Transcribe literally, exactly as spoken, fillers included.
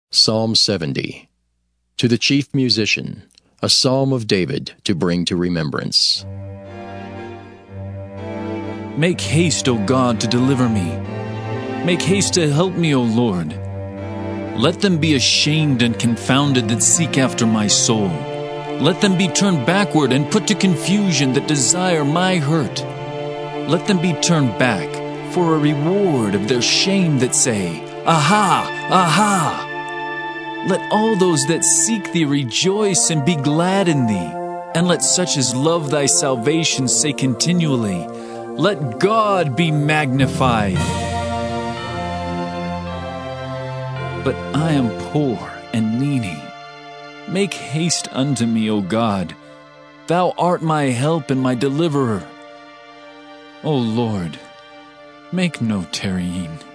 Psalm seventy. To the chief musician, a psalm of David to bring to remembrance. Make haste, O God, to deliver me. Make haste to help me, O Lord. Let them be ashamed and confounded that seek after my soul. Let them be turned backward and put to confusion that desire my hurt. Let them be turned back for a reward of their shame that say, Aha! Aha! Let all those that seek thee rejoice and be glad in thee. And let such as love thy salvation say continually, Let God be magnified. But I am poor and needy. Make haste unto me, O God. Thou art my help and my deliverer. O Lord, make no tarrying.